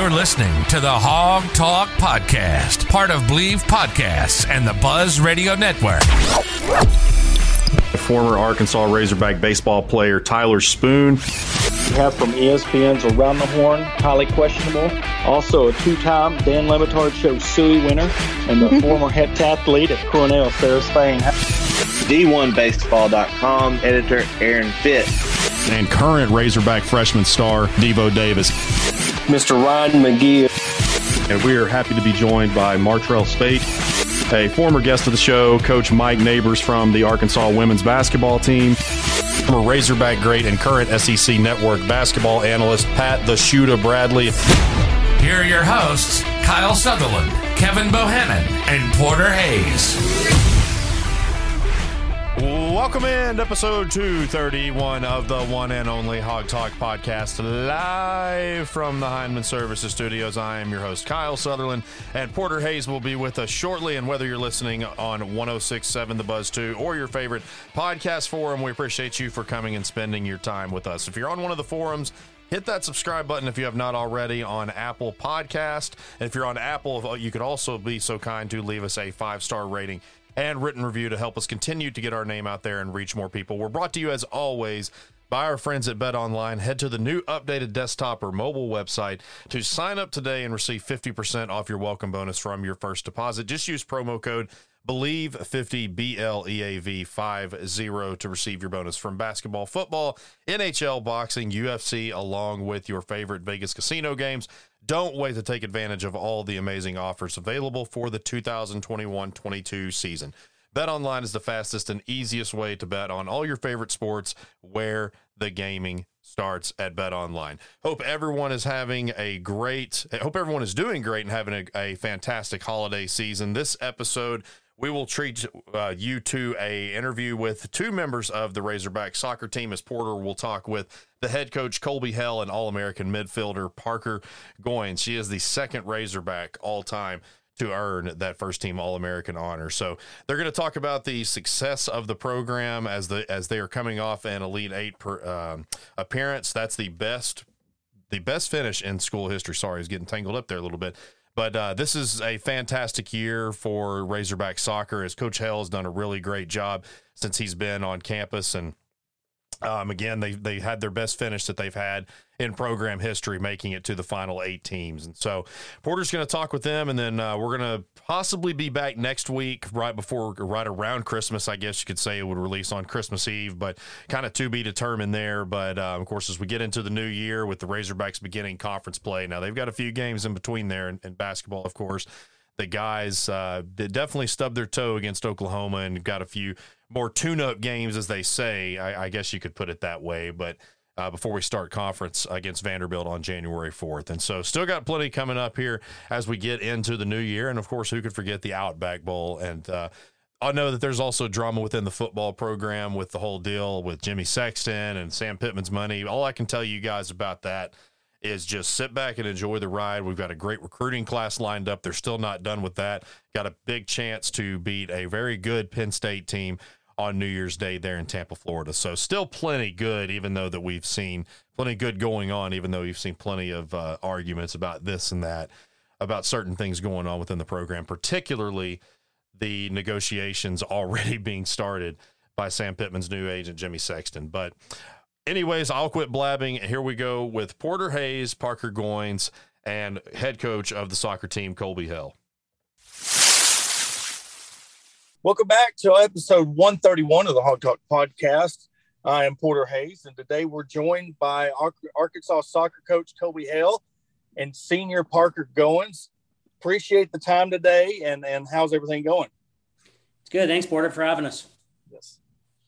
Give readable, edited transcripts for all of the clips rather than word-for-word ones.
You're listening to the Hog Talk Podcast, part of Believe Podcasts and the Buzz Radio Network. Former Arkansas Razorback baseball player Tyler Spoon. We have from ESPN's Around the Horn, highly questionable. Also a two-time Dan Le Batard Show Suey winner and the former heptathlete at Cornell, Sarah Spain. D1Baseball.com editor Aaron Fitz. And current Razorback freshman star Devo Davis. Mr. Ryan McGee. And we are happy to be joined by Martrell Spate, a former guest of the show, Coach Mike Neighbors from the Arkansas women's basketball team. Former Razorback great and current SEC Network basketball analyst Pat the Shooter Bradley. Here are your hosts, Kyle Sutherland, Kevin Bohannon, and Porter Hayes. Welcome in to episode 231 of the one and only Hog Talk Podcast, live from the Heinemann Services Studios. I am your host, Kyle Sutherland, and Porter Hayes will be with us shortly. And whether you're listening on 106.7 The Buzz 2 or your favorite podcast forum, we appreciate you for coming and spending your time with us. If you're on one of the forums, hit that subscribe button if you have not already on Apple Podcast. And if you're on Apple, you could also be so kind to leave us a 5-star rating and written review to help us continue to get our name out there and reach more people. We're brought to you, as always, by our friends at Bet Online. Head to the new updated desktop or mobile website to sign up today and receive 50% off your welcome bonus from your first deposit. Just use promo code BELIEVE50, BLEAV50 to receive your bonus from basketball, football, NHL, boxing, UFC, along with your favorite Vegas casino games. Don't wait to take advantage of all the amazing offers available for the 2021-22 season. BetOnline is the fastest and easiest way to bet on all your favorite sports, where the gaming starts at BetOnline. Hope everyone is doing great and having a fantastic holiday season. This episode, we will treat you to a interview with two members of the Razorback soccer team, as Porter will talk with the head coach, Colby Hell, and All-American midfielder Parker Goins. She is the second Razorback all-time to earn that first-team All-American honor. So they're going to talk about the success of the program as they are coming off an Elite Eight appearance. That's the best finish in school history. Sorry, I was getting tangled up there a little bit. But this is a fantastic year for Razorback soccer, as Coach Hell has done a really great job since he's been on campus. And again, they had their best finish that they've had in program history, making it to the final 8 teams. And so Porter's going to talk with them, and then we're going to possibly be back next week right around Christmas. I guess you could say it would release on Christmas Eve, but kind of to be determined there. But, of course, as we get into the new year with the Razorbacks beginning conference play, now they've got a few games in between there in basketball, of course. The guys definitely stubbed their toe against Oklahoma and got a few more tune-up games, as they say. I guess you could put it that way, but before we start conference against Vanderbilt on January 4th. And so still got plenty coming up here as we get into the new year. And, of course, who could forget the Outback Bowl? And I know that there's also drama within the football program with the whole deal with Jimmy Sexton and Sam Pittman's money. All I can tell you guys about that is just sit back and enjoy the ride. We've got a great recruiting class lined up. They're still not done with that. Got a big chance to beat a very good Penn State team on New Year's Day there in Tampa, Florida. So still plenty good, even though that we've seen plenty good going on, even though we've seen plenty of arguments about this and that, about certain things going on within the program, particularly the negotiations already being started by Sam Pittman's new agent, Jimmy Sexton. But anyways, I'll quit blabbing. Here we go with Porter Hayes, Parker Goins, and head coach of the soccer team, Colby Hell. Welcome back to episode 131 of the Hog Talk Podcast. I am Porter Hayes, and today we're joined by Arkansas soccer coach Colby Hell and senior Parker Goins. Appreciate the time today, and how's everything going? It's good. Thanks, Porter, for having us. Yes.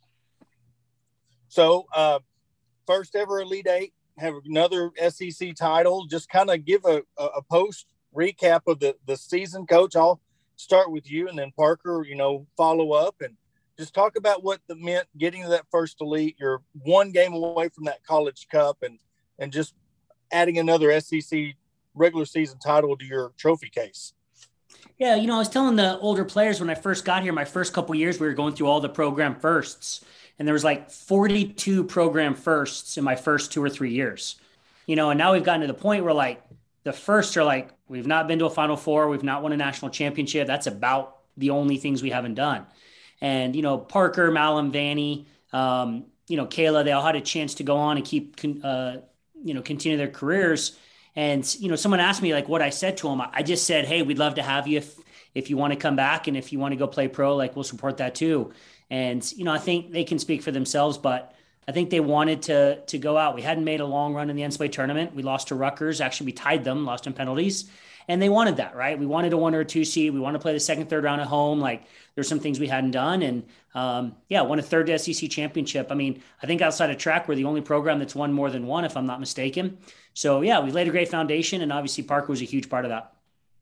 So, first ever Elite Eight, have another SEC title. Just kind of give a post recap of the season, Coach. I'll start with you, and then Parker, follow up, and just talk about what it meant getting to that first Elite. You're one game away from that College Cup, and just adding another SEC regular season title to your trophy case. Yeah, I was telling the older players when I first got here, my first couple of years, we were going through all the program firsts, and there was like 42 program firsts in my first 2 or 3 years. And now we've gotten to the point where like the first are like, we've not been to a Final Four. We've not won a national championship. That's about the only things we haven't done. And, Parker, Malum, Vanny, Kayla, they all had a chance to go on and keep, continue their careers. And, someone asked me like what I said to them. I just said, hey, we'd love to have you if you want to come back. And if you want to go play pro, like we'll support that too. And, I think they can speak for themselves, but I think they wanted to go out. We hadn't made a long run in the NCAA tournament. We lost to Rutgers. Actually, we tied them, lost in penalties. And they wanted that, right? We wanted a 1 or a 2 seed. We wanted to play the second, third round at home. Like there's some things we hadn't done. And won a third SEC championship. I mean, I think outside of track, we're the only program that's won more than one, if I'm not mistaken. So yeah, we laid a great foundation, and obviously Parker was a huge part of that.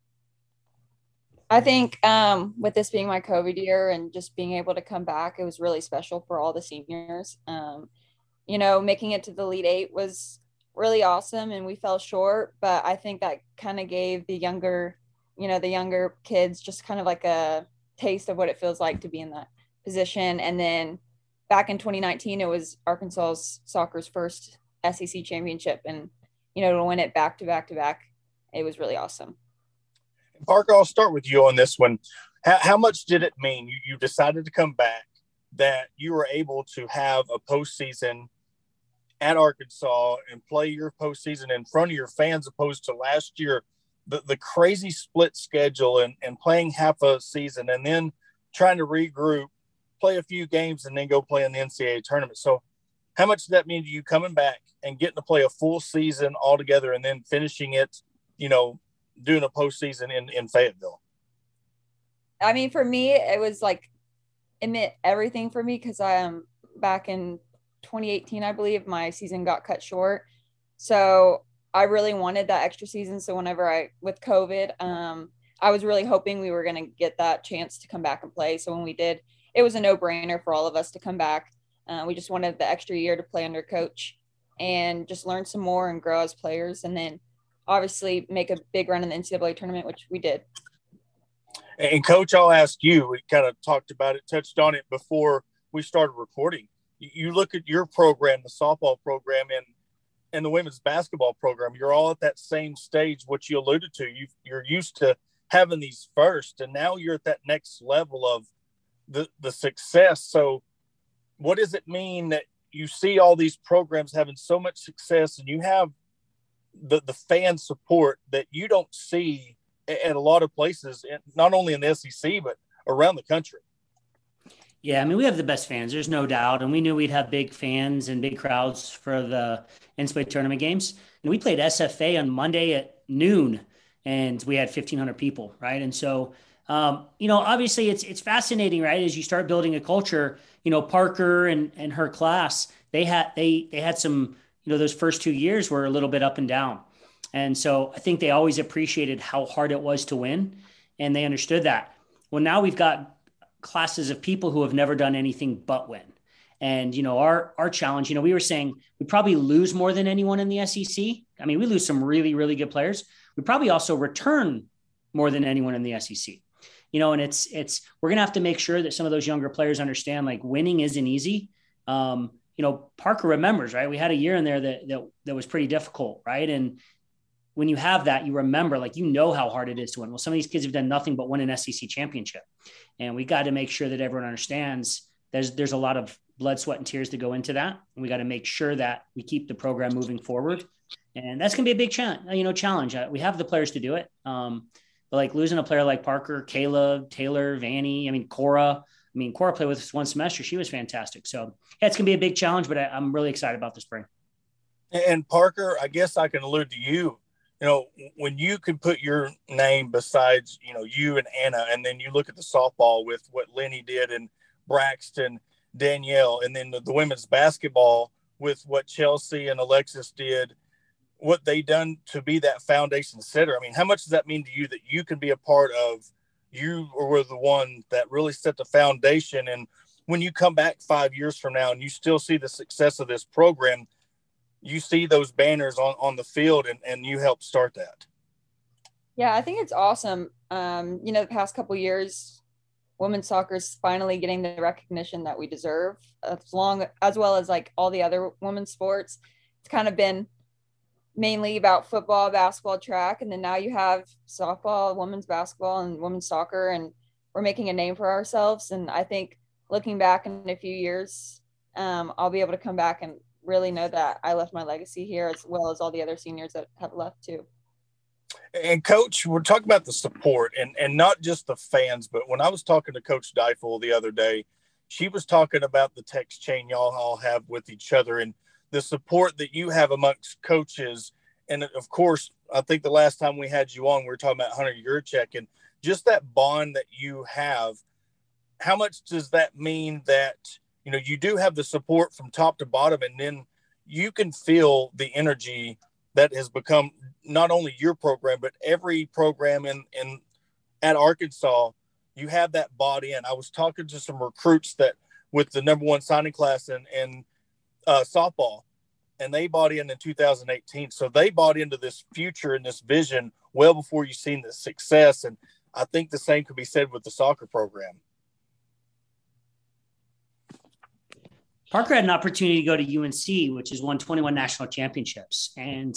I think with this being my COVID year and just being able to come back, it was really special for all the seniors. Making it to the Elite Eight was really awesome, and we fell short, but I think that kind of gave the younger kids just kind of like a taste of what it feels like to be in that position. And then back in 2019, it was Arkansas's soccer's first SEC championship, and to win it back to back to back, it was really awesome. Parker, I'll start with you on this one. How much did it mean you decided to come back, that you were able to have a postseason at Arkansas and play your postseason in front of your fans, opposed to last year, the crazy split schedule and playing half a season and then trying to regroup, play a few games, and then go play in the NCAA tournament? So how much did that mean to you coming back and getting to play a full season all together and then finishing it, doing a postseason in Fayetteville? I mean, for me, it was like, it meant everything for me, because I am back in 2018, I believe, my season got cut short. So I really wanted that extra season. So with COVID, I was really hoping we were going to get that chance to come back and play. So when we did, it was a no-brainer for all of us to come back. We just wanted the extra year to play under coach and just learn some more and grow as players. And then obviously make a big run in the NCAA tournament, which we did. And Coach, I'll ask you, we kind of talked about it, touched on it before we started recording. You look at your program, the softball program and the women's basketball program, you're all at that same stage, what you alluded to. You're used to having these first, and now you're at that next level of the success. So what does it mean that you see all these programs having so much success, and you have the fan support that you don't see at a lot of places, not only in the SEC, but around the country? Yeah, I mean, we have the best fans, there's no doubt. And we knew we'd have big fans and big crowds for the NCAA tournament games. And we played SFA on Monday at noon, and we had 1,500 people, right? And so, obviously it's fascinating, right? As you start building a culture, Parker and her class, they had some, those first 2 years were a little bit up and down. And so I think they always appreciated how hard it was to win, and they understood that. Well, now we've got classes of people who have never done anything but win. And, our challenge, we were saying we probably lose more than anyone in the SEC. I mean, we lose some really, really good players. We probably also return more than anyone in the SEC. And it's we're going to have to make sure that some of those younger players understand, like, winning isn't easy. Parker remembers, right? We had a year in there that was pretty difficult, right? And when you have that, you remember, like, how hard it is to win. Well, some of these kids have done nothing but win an SEC championship. And we got to make sure that everyone understands there's a lot of blood, sweat, and tears to go into that. And we got to make sure that we keep the program moving forward. And that's going to be a big challenge. We have the players to do it. But like losing a player like Parker, Kayla, Taylor, Vanny, Cora. Cora played with us one semester. She was fantastic. So yeah, it's going to be a big challenge, but I'm really excited about the spring. And Parker, I guess I can allude to you. When you can put your name besides, you and Anna, and then you look at the softball with what Lenny did and Braxton, Danielle, and then the women's basketball with what Chelsea and Alexis did, what they done to be that foundation setter. How much does that mean to you that you can be a part of? You were the one that really set the foundation. And when you come back 5 years from now and you still see the success of this program, you see those banners on the field and you help start that. Yeah, I think it's awesome. The past couple of years, women's soccer is finally getting the recognition that we deserve, as well as like all the other women's sports. It's kind of been mainly about football, basketball, track. And then now you have softball, women's basketball, and women's soccer. And we're making a name for ourselves. And I think looking back in a few years, I'll be able to come back and really know that I left my legacy here, as well as all the other seniors that have left too. And Coach, we're talking about the support and not just the fans, but when I was talking to Coach Deifel the other day, she was talking about the text chain y'all all have with each other and the support that you have amongst coaches. And of course, I think the last time we had you on, we were talking about Hunter Yurchek and just that bond that you have. How much does that mean that, you know, you do have the support from top to bottom, and then you can feel the energy that has become not only your program, but every program in at Arkansas, you have that bought in. I was talking to some recruits that with the number 1 signing class in softball, and they bought in 2018. So they bought into this future and this vision well before you've seen the success. And I think the same could be said with the soccer program. Parker had an opportunity to go to UNC, which has won 21 national championships. And,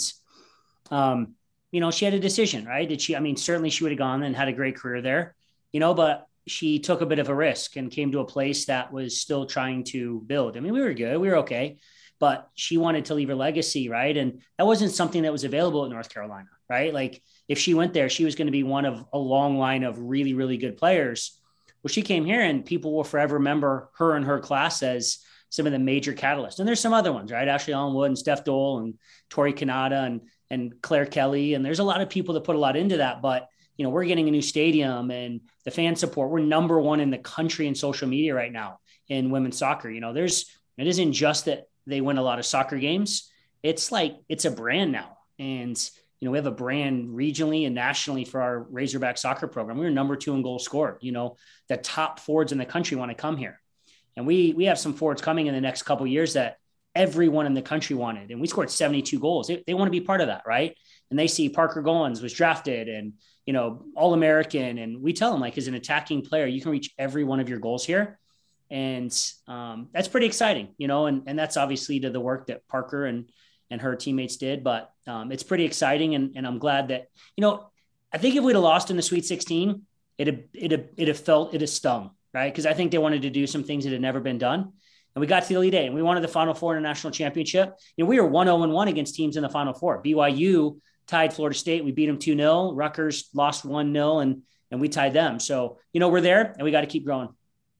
you know, she had a decision, right? Certainly she would have gone and had a great career there, you know, but she took a bit of a risk and came to a place that was still trying to build. I mean, we were good, we were okay, but she wanted to leave her legacy, right? And that wasn't something that was available at North Carolina, right? Like if she went there, she was going to be one of a long line of really, really good players. Well, she came here and people will forever remember her and her class as some of the major catalysts. And there's some other ones, right? Ashley Allen Wood and Steph Dole and Tori Kanata and Claire Kelly. And there's a lot of people that put a lot into that, but you know, we're getting a new stadium and the fan support. We're number 1 in the country in social media right now in women's soccer. You know, it isn't just that they win a lot of soccer games. It's like, it's a brand now. And, you know, we have a brand regionally and nationally for our Razorback soccer program. We were number 2 in goals scored. You know, the top forwards in the country want to come here. And we have some forwards coming in the next couple of years that everyone in the country wanted. And we scored 72 goals. They want to be part of that, right? And they see Parker Goins was drafted and, you know, All-American. And we tell them, like, as an attacking player, you can reach every one of your goals here. And that's pretty exciting, you know, and that's obviously to the work that Parker and her teammates did. But it's pretty exciting. And I'm glad that, you know, I think if we'd have lost in the Sweet 16, it'd have stung. Right. Because I think they wanted to do some things that had never been done. And we got to the Elite Eight and we wanted the Final Four in a national championship. You know, we were 1-0-1 against teams in the Final Four. BYU tied Florida State. We beat them 2-0. Rutgers lost 1-0 and we tied them. So, you know, we're there and we got to keep growing.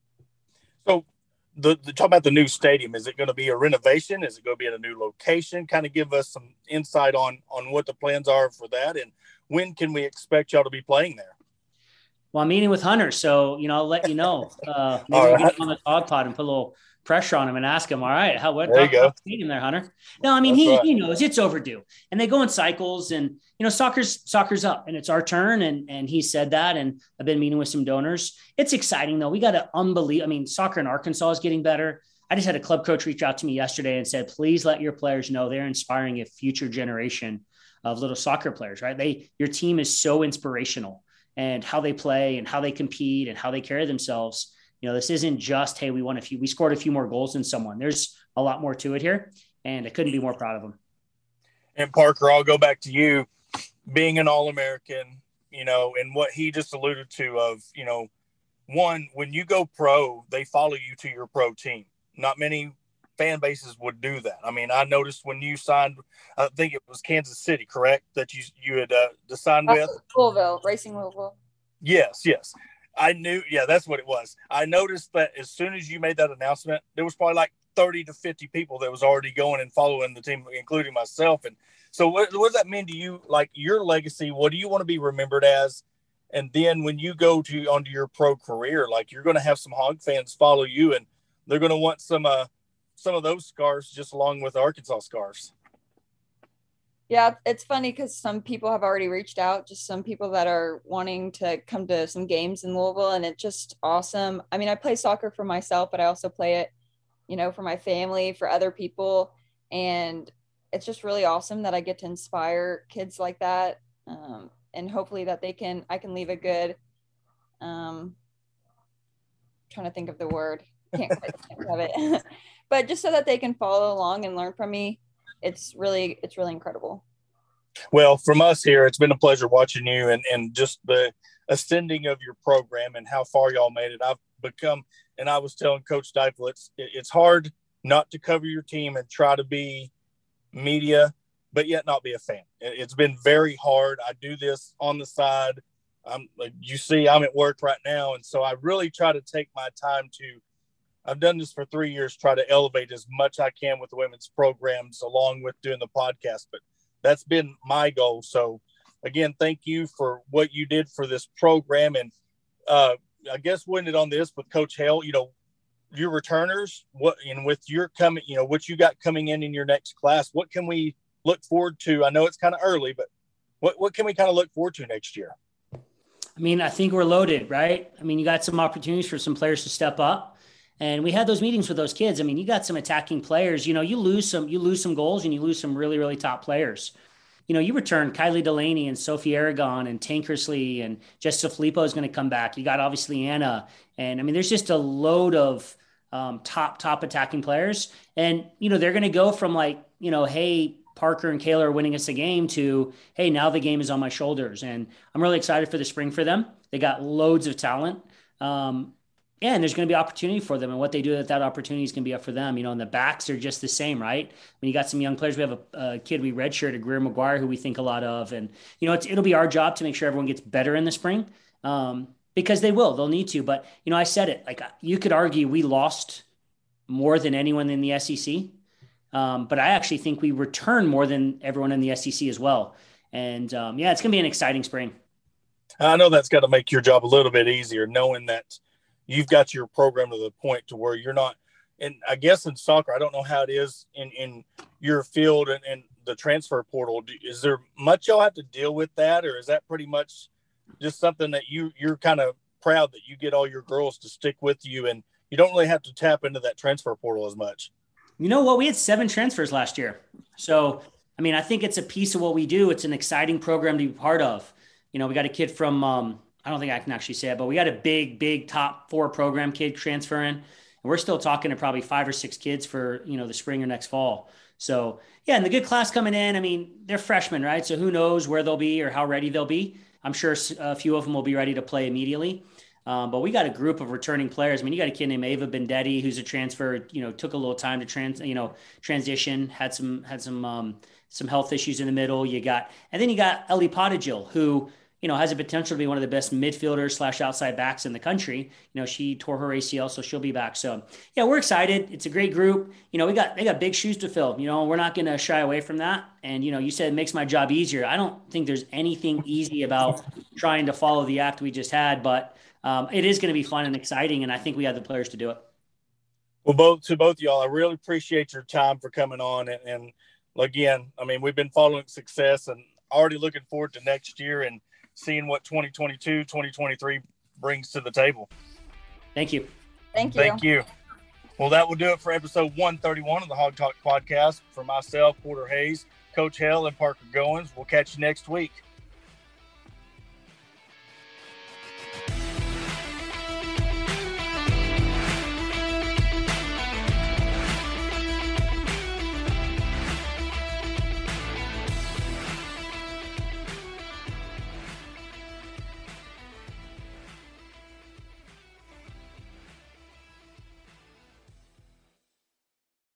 So the talk about the new stadium, is it going to be a renovation? Is it going to be in a new location? Kind of give us some insight on what the plans are for that. And when can we expect y'all to be playing there? Well, I'm meeting with Hunter, so, you know, I'll let you know. Maybe we'll get him on the dog pod and put a little pressure on him and ask him, all right, what stadium there, Hunter? No, I mean, he knows it's overdue. And they go in cycles and, you know, soccer's up and it's our turn. And he said that, and I've been meeting with some donors. It's exciting, though. We got to I mean, soccer in Arkansas is getting better. I just had a club coach reach out to me yesterday and said, please let your players know they're inspiring a future generation of little soccer players, right? Your team is so inspirational. And how they play and how they compete and how they carry themselves. You know, this isn't just, hey, we scored a few more goals than someone. There's a lot more to it here, and I couldn't be more proud of them. And Parker, I'll go back to you being an All-American, you know, and what he just alluded to of, you know, one, when you go pro, they follow you to your pro team. Not many fan bases would do that. I mean, I noticed when you signed, I think it was Kansas City, correct? That you had signed with Racing Louisville. Yes. I knew. Yeah, that's what it was. I noticed that as soon as you made that announcement, there was probably like 30 to 50 people that was already going and following the team, including myself. And so what does that mean to you? Like your legacy, what do you want to be remembered as? And then when you go onto your pro career, like you're going to have some Hog fans follow you and they're going to want some of those scarves just along with Arkansas scarves. Yeah, it's funny because some people have already reached out, just some people that are wanting to come to some games in Louisville, and it's just awesome. I mean, I play soccer for myself, but I also play it, you know, for my family, for other people. And it's just really awesome that I get to inspire kids like that. And hopefully that I can leave a good, trying to think of the word, can't quite think of it. But just so that they can follow along and learn from me, it's really incredible. Well, from us here, it's been a pleasure watching you and just the ascending of your program and how far y'all made it. I've become, and I was telling Coach Deifel, it's hard not to cover your team and try to be media, but yet not be a fan. It's been very hard. I do this on the side. You see, I'm at work right now. And so I really try to take my time I've done this for 3 years, try to elevate as much I can with the women's programs along with doing the podcast, but that's been my goal. So again, thank you for what you did for this program. And I guess we'll end it on this with Coach Hale, your returners, with your coming, what you got coming in your next class, what can we look forward to? I know it's kind of early, but what can we kind of look forward to next year? I mean, I think we're loaded, right? I mean, you got some opportunities for some players to step up, and we had those meetings with those kids. I mean, you got some attacking players, you lose some goals and you lose some really, really top players. You return Kylie Delaney and Sophie Aragon and Tankersley, and Jessica Filippo is going to come back. You got obviously Anna. And I mean, there's just a load of top attacking players. And, they're going to go from hey, Parker and Kayla are winning us a game to, hey, now the game is on my shoulders. And I'm really excited for the spring for them. They got loads of talent. And there's going to be opportunity for them, and what they do with that opportunity is going to be up for them. And the backs are just the same, right? When you got some young players, we have a kid we redshirted, Greer McGuire, who we think a lot of. And, it'll be our job to make sure everyone gets better in the spring because they'll need to. But, I said it, you could argue we lost more than anyone in the SEC. But I actually think we return more than everyone in the SEC as well. And it's going to be an exciting spring. I know that's got to make your job a little bit easier, knowing that you've got your program to the point to where you're not, and I guess in soccer, I don't know how it is in your field and the transfer portal. Is there much y'all have to deal with that, or is that pretty much just something that you're kind of proud that you get all your girls to stick with you and you don't really have to tap into that transfer portal as much? You know what? We had 7 transfers last year. So, I mean, I think it's a piece of what we do. It's an exciting program to be part of. We got a kid from, I don't think I can actually say it, but we got a big top 4 program kid transferring. And we're still talking to probably 5 or 6 kids for, the spring or next fall. So, yeah, and the good class coming in, I mean, they're freshmen, right? So who knows where they'll be or how ready they'll be. I'm sure a few of them will be ready to play immediately. But we got a group of returning players. I mean, you got a kid named Ava Bendetti, who's a transfer, took a little time to transition, had some health issues in the middle. And then you got Ellie Pottigil, who, has a potential to be one of the best midfielders / outside backs in the country. She tore her ACL, so she'll be back. So yeah, we're excited. It's a great group. They got big shoes to fill. We're not going to shy away from that. And, you said it makes my job easier. I don't think there's anything easy about trying to follow the act we just had, but it is going to be fun and exciting. And I think we have the players to do it. Well, to both of y'all, I really appreciate your time for coming on. And again, I mean, we've been following success and already looking forward to next year and seeing what 2022, 2023 brings to the table. Thank you. Thank you. Well, that will do it for episode 131 of the Hog Talk podcast. For myself, Porter Hayes, Coach Hale, and Parker Goins. We'll catch you next week.